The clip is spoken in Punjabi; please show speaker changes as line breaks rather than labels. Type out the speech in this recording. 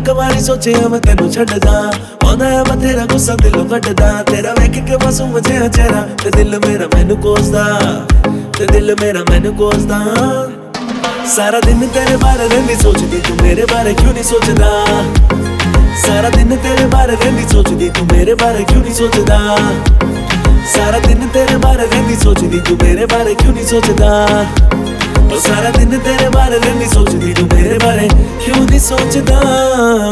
ਇੱਕ ਵਾਰੀ ਸੋਚਿਆ ਮੈਂ ਤੈਨੂੰ ਛੱਡ ਜਾ, ਆਉਂਦਾ ਹੈ ਬਥੇਰਾ ਗੁੱਸਾ ਦਿਲੋਂ ਕੱਢਦਾ, ਤੇਰਾ ਵੇਖ ਕੇ ਮਾਸੂਮ ਜਿਹਾ ਚਿਹਰਾ ਤੇ ਦਿਲ ਮੇਰਾ ਮੈਨੂੰ ਕੋਸਦਾ, ਤੇ ਦਿਲ ਮੇਰਾ ਮੈਨੂੰ ਕੋਸਦਾ। ਸਾਰਾ ਦਿਨ ਤੇਰੇ ਬਾਰੇ ਰਹਿੰਦੀ ਸੋਚਦੀ, ਤੂੰ ਮੇਰੇ ਬਾਰੇ ਕਿਉਂ ਨਹੀਂ ਸੋਚਦਾ। ਸਾਰਾ ਦਿਨ ਤੇਰੇ ਬਾਰੇ ਰਹਿੰਦੀ ਸੋਚਦੀ, ਤੂੰ ਮੇਰੇ ਬਾਰੇ ਕਿਉਂ ਨਹੀਂ ਸੋਚਦਾ। ਸਾਰਾ ਦਿਨ ਤੇਰੇ ਬਾਰੇ ਰਹਿੰਦੀ ਸੋਚਦੀ, ਤੂੰ ਮੇਰੇ ਬਾਰੇ ਕਿਉਂ ਨਹੀਂ ਸੋਚਦਾ। ਸਾਰਾ ਦਿਨ ਤੇਰੇ ਬਾਰੇ ਰਹਿੰਦੀ ਸੋਚਦੀ, ਤੂੰ ਮੇਰੇ ਬਾਰੇ ਕਿਉਂ ਨਹੀਂ ਸੋਚਦਾ।